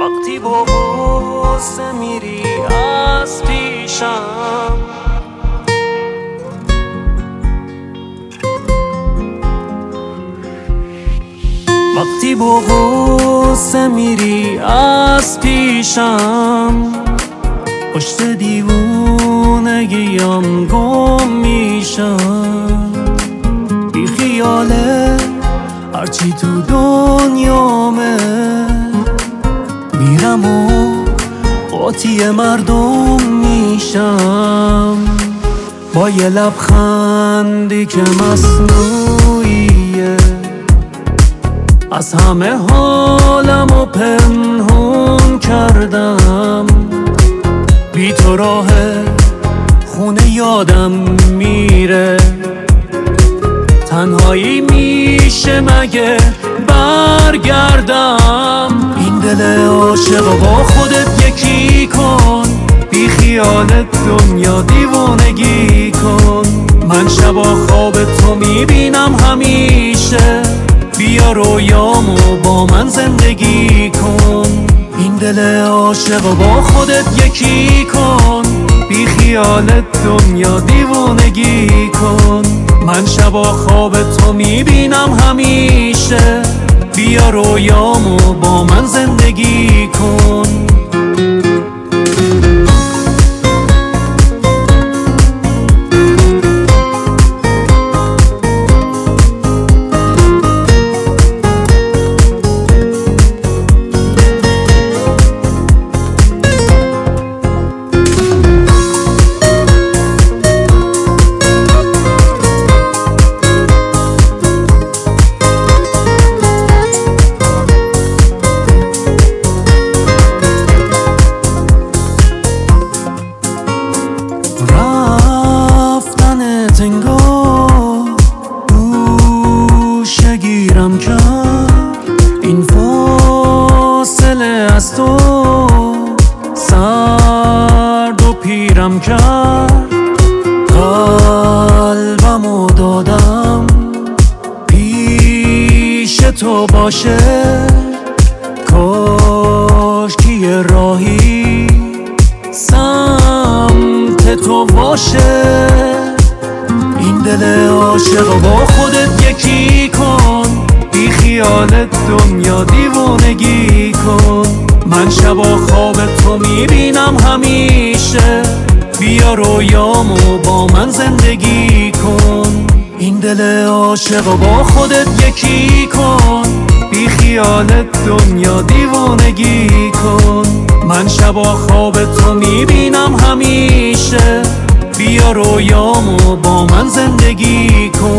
وقتی با غصه میری از پیشم، وقتی با غصه میری از پیشم، پشت دیوونگیم گم میشم. بی خیاله هرچی تو دنیامه، میرم و قاطی مردم میشم. با یه لبخندی که مصنوعیه، از همه حالمو پنهون کردم. بی تو راه خونه یادم میره، تنهایی میشه مگه برگردم. این دل عاشقو با خودت یکی کن، بی خیالت دنیا دیوانگی کن. من شبا خواب تو میبینم همیشه، بیا رویامو با من زندگی کن. این دل عاشقو با خودت یکی کن، بی خیالت دنیا دیوانگی کن. من شبا خواب تو میبینم همیشه، بیا رویامو با من زندگی کن. انگار گوشه گیرم کرد، این فاصله از تو سرد و پیرم کرد. قلبمو دادم پیش تو باشه، کاش که یه راهی سمت تو باشه. این دل عاشقو با خودت یکی کن، بی خیالت دنیا دیوانگی کن. من شبا خواب تو میبینم همیشه، بیا رویامو با من زندگی کن. این دل عاشقو با خودت یکی کن، بی خیالت دنیا دیوانگی کن. من شبا خواب تو میبینم همیشه، بیا رویامو با من زندگی کن.